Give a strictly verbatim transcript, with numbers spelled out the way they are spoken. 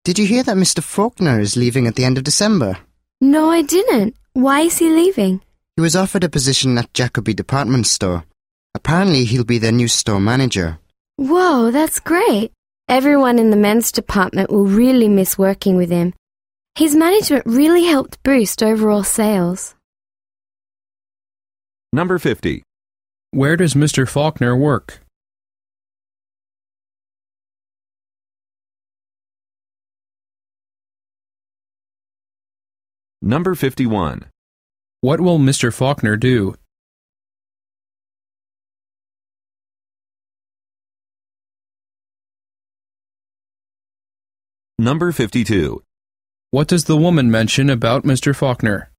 Did you hear that Mister Faulkner is leaving at the end of December? No, I didn't. Why is he leaving? He was offered a position at Jacoby Department Store. Apparently he'll be their new store manager. Whoa, that's great. Everyone in the men's department will really miss working with him. His management really helped boost overall sales. Number fifty. Where does Mister Faulkner work? Number fifty-one. What will Mister Faulkner do? Number fifty-two. What does the woman mention about Mister Faulkner?